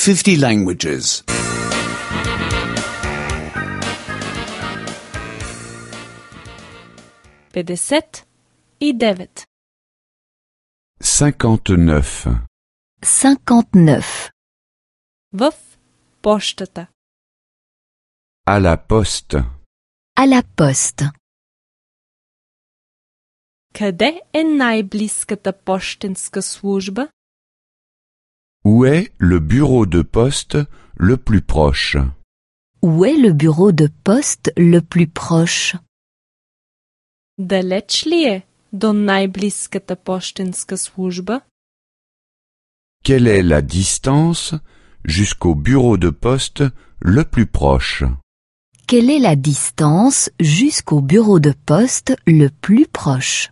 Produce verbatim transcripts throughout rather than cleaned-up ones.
fifty languages. петдесет и девет. cinquante-neuf. cinquante-neuf. В пощата. À la poste. À la poste. Къде е най-близката пощенска служба? Où est le bureau de poste le plus proche? Où est le bureau de poste le plus proche? Далеч ли е до най-близката пощенска служба? Quelle est la distance jusqu'au bureau de poste le plus proche? Quelle est la distance jusqu'au bureau de poste le plus proche?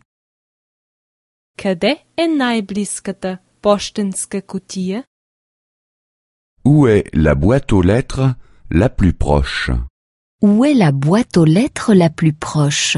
Къде е най-близката пощенска кутия? Où est la boîte aux lettres la plus proche? Où est la boîte aux lettres la plus proche?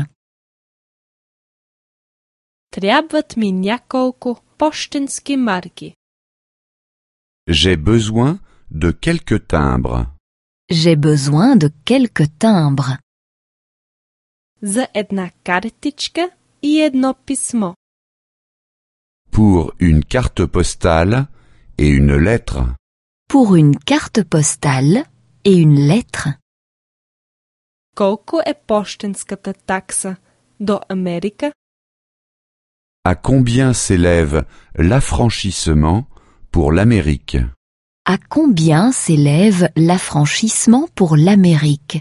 Трябват ми няколко пощенски марки. J'ai besoin de quelques timbres. J'ai besoin de quelques timbres. За една картичка и едно писмо. Pour une carte postale et une lettre. Pour une carte postale et une lettre. Колко е пощенската такса до Америка? À combien s'élève l'affranchissement pour l'Amérique? À combien s'élève l'affranchissement pour l'Amérique?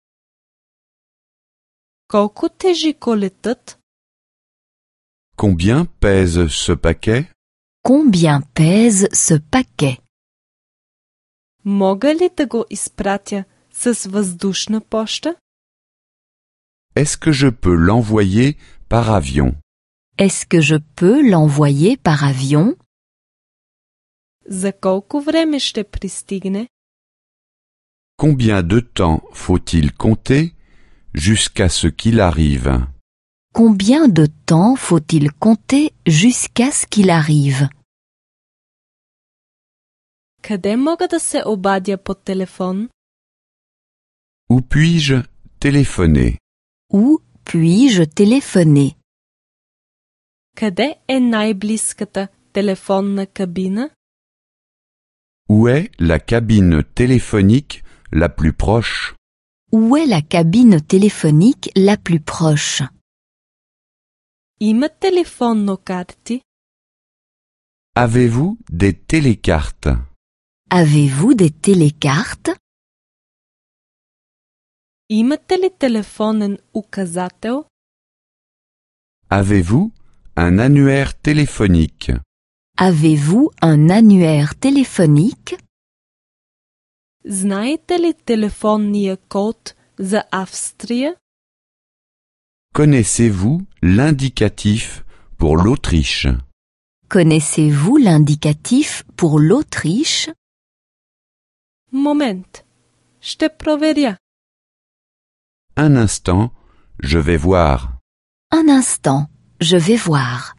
Колко тежи колетът? Combien pèse ce paquet? Combien pèse ce paquet? Мога ли да го изпратя с въздушна поща? Est-ce que je peux l'envoyer par avion? Est-ce que je peux l'envoyer par avion? За колко време ще пристигне? Combien de temps faut-il compter jusqu'à ce qu'il arrive? Combien de temps faut-il compter jusqu'à ce qu'il arrive? Къде мога да се обадя по телефон? Où puis-je téléphoner? Où puis-je téléphoner? Къде е най-близката телефонна кабина? Où est la cabine téléphonique la plus proche? Où est la cabine téléphonique la plus proche? Има телефонно карти? Avez-vous des télécartes? Avez-vous des télécartes? Имате ли телефонен указател? Avez-vous un annuaire téléphonique? Avez-vous un annuaire téléphonique? Знаете ли телефонния код за Австрия? Connaissez-vous l'indicatif pour l'Autriche? Connaissez-vous l'indicatif pour l'Autriche? Момент. Ще проверя. Un instant, je vais voir. Un instant, je vais voir.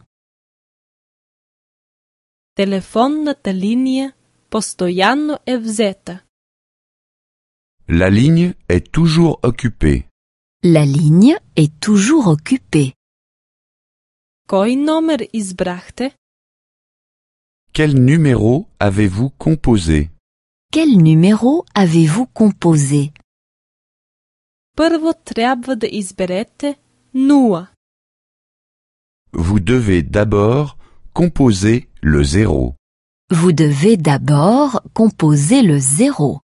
Телефонната линия постоянно е взета. La ligne est toujours occupée. La ligne est toujours occupée. Кой номер избрахте? Quel numéro avez-vous composé? Quel numéro avez-vous composé? Първо трябва да изберете нула. Vous devez d'abord composer le zéro. Vous devez d'abord composer le zéro.